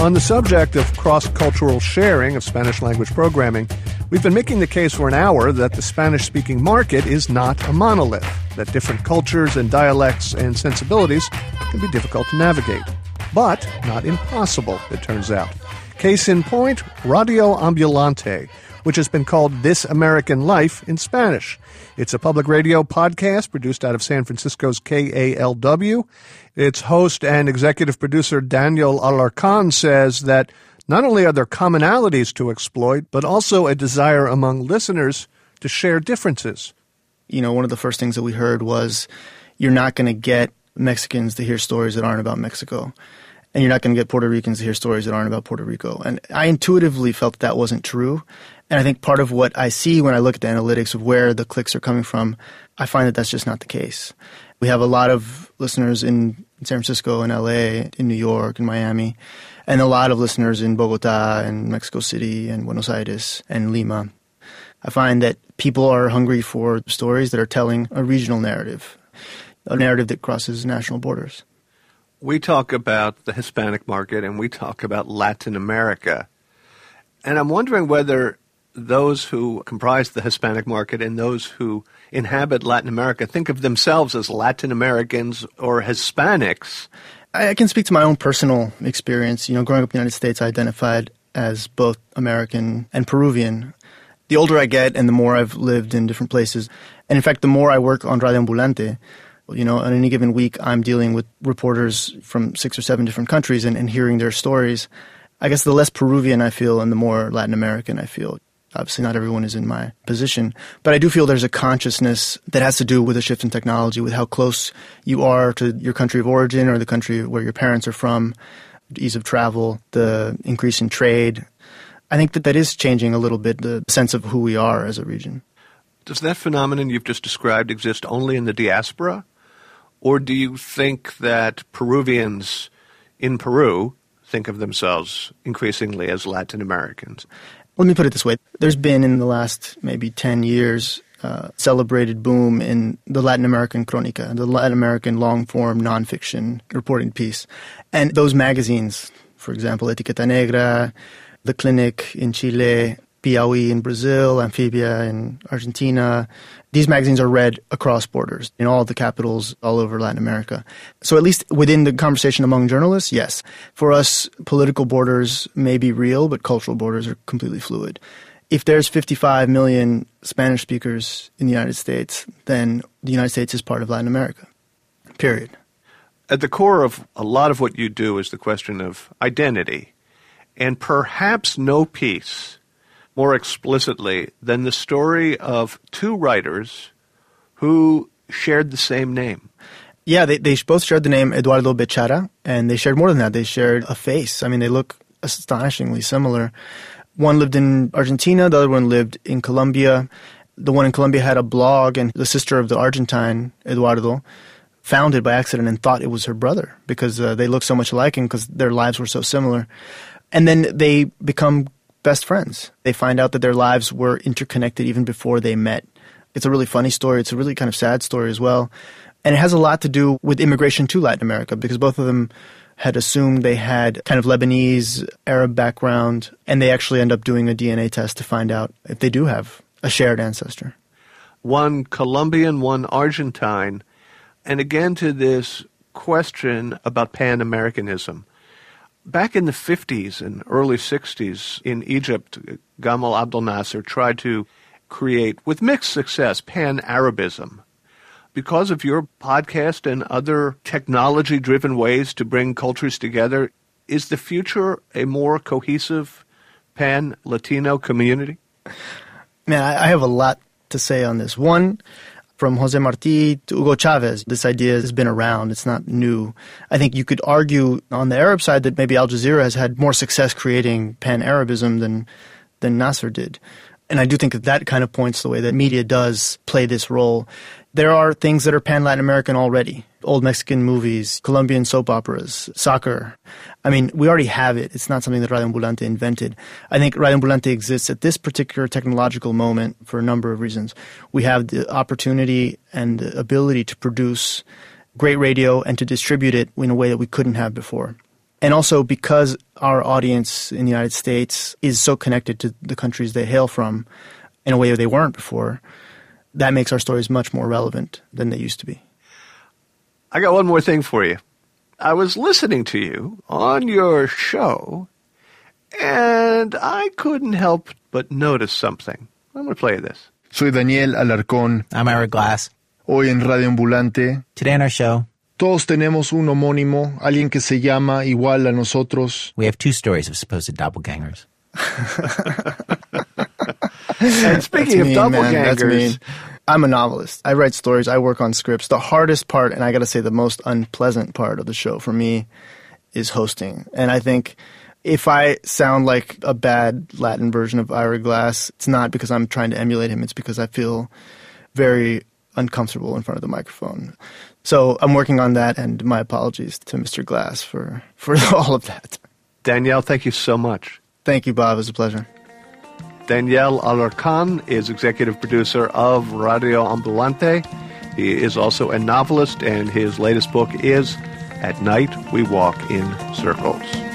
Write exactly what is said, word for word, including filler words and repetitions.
On the subject of cross-cultural sharing of Spanish-language programming, we've been making the case for an hour that the Spanish-speaking market is not a monolith, that different cultures and dialects and sensibilities can be difficult to navigate. But not impossible, it turns out. Case in point, Radio Ambulante, which has been called This American Life in Spanish. It's a public radio podcast produced out of San Francisco's K A L W. Its host and executive producer Daniel Alarcon says that not only are there commonalities to exploit, but also a desire among listeners to share differences. You know, one of the first things that we heard was you're not going to get Mexicans to hear stories that aren't about Mexico. And you're not going to get Puerto Ricans to hear stories that aren't about Puerto Rico. And I intuitively felt that, that wasn't true. And I think part of what I see when I look at the analytics of where the clicks are coming from, I find that that's just not the case. We have a lot of listeners in San Francisco and L A, in New York and Miami, and a lot of listeners in Bogota and Mexico City and Buenos Aires and Lima. I find that people are hungry for stories that are telling a regional narrative, a narrative that crosses national borders. We talk about the Hispanic market and we talk about Latin America. And I'm wondering whether those who comprise the Hispanic market and those who inhabit Latin America think of themselves as Latin Americans or Hispanics. I can speak to my own personal experience. You know, growing up in the United States, I identified as both American and Peruvian. The older I get and the more I've lived in different places, and in fact, the more I work on Radio Ambulante, you know, on any given week, I'm dealing with reporters from six or seven different countries and, and hearing their stories. I guess the less Peruvian I feel and the more Latin American I feel. Obviously, not everyone is in my position. But I do feel there's a consciousness that has to do with a shift in technology, with how close you are to your country of origin or the country where your parents are from, the ease of travel, the increase in trade. I think that that is changing a little bit the sense of who we are as a region. Does that phenomenon you've just described exist only in the diaspora? Or do you think that Peruvians in Peru think of themselves increasingly as Latin Americans? Let me put it this way. There's been in the last maybe ten years uh, celebrated boom in the Latin American Crónica, the Latin American long-form nonfiction reporting piece. And those magazines, for example, Etiqueta Negra, The Clinic in Chile, Piauí in Brazil, Amphibia in Argentina. These magazines are read across borders in all the capitals all over Latin America. So at least within the conversation among journalists, yes. For us, political borders may be real, but cultural borders are completely fluid. If there's fifty-five million Spanish speakers in the United States, then the United States is part of Latin America, period. At the core of a lot of what you do is the question of identity, and perhaps no piece more explicitly than the story of two writers who shared the same name. Yeah, they, they both shared the name Eduardo Bechara, and they shared more than that. They shared a face. I mean, they look astonishingly similar. One lived in Argentina, the other one lived in Colombia. The one in Colombia had a blog, and the sister of the Argentine, Eduardo, found it by accident and thought it was her brother because uh, they looked so much alike and because their lives were so similar. And then they become best friends. They find out that their lives were interconnected even before they met. It's a really funny story. It's a really kind of sad story as well. And it has a lot to do with immigration to Latin America because both of them had assumed they had kind of Lebanese, Arab background, and they actually end up doing a D N A test to find out if they do have a shared ancestor. One Colombian, one Argentine. And again to this question about Pan-Americanism. Back in the fifties and early sixties in Egypt, Gamal Abdel Nasser tried to create, with mixed success, Pan-Arabism. Because of your podcast and other technology-driven ways to bring cultures together, is the future a more cohesive Pan-Latino community? Man, I have a lot to say on this. One, from Jose Marti to Hugo Chavez, this idea has been around. It's not new. I think you could argue on the Arab side that maybe Al Jazeera has had more success creating Pan-Arabism than, than Nasser did. And I do think that that kind of points to the way that media does play this role. There are things that are pan-Latin American already. Old Mexican movies, Colombian soap operas, soccer. I mean, we already have it. It's not something that Radio Ambulante invented. I think Radio Ambulante exists at this particular technological moment for a number of reasons. We have the opportunity and the ability to produce great radio and to distribute it in a way that we couldn't have before. And also because our audience in the United States is so connected to the countries they hail from in a way they weren't before, that makes our stories much more relevant than they used to be. I got one more thing for you. I was listening to you on your show, and I couldn't help but notice something. I'm going to play this. Soy Daniel Alarcón. I'm Ira Glass. Hoy en Radio Ambulante. Today on our show, Todos tenemos un homónimo, alguien que se llama igual a nosotros. we have two stories of supposed doppelgangers. And speaking That's of mean, man. That's doppelgangers, mean. I'm a novelist. I write stories. I work on scripts. The hardest part, and I got to say the most unpleasant part of the show for me, is hosting. And I think if I sound like a bad Latin version of Ira Glass, it's not because I'm trying to emulate him. It's because I feel very uncomfortable in front of the microphone. So I'm working on that, and my apologies to Mister Glass for, for all of that. Daniel, thank you so much. Thank you, Bob. It was a pleasure. Daniel Alarcón is executive producer of Radio Ambulante. He is also a novelist, and his latest book is At Night We Walk in Circles.